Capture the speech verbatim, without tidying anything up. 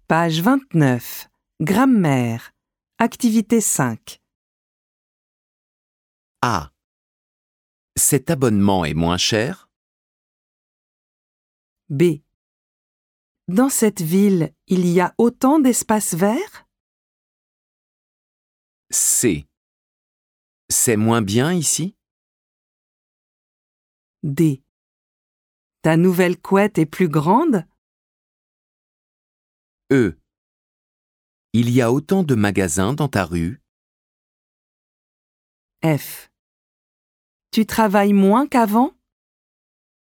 Page vingt-neuf. Grammaire. Activité cinq. A. Cet abonnement est moins cher? B. Dans cette ville, il y a autant d'espaces verts? C. C'est moins bien ici? D. Ta nouvelle couette est plus grande? E. Il y a autant de magasins dans ta rue? F. Tu travailles moins qu'avant?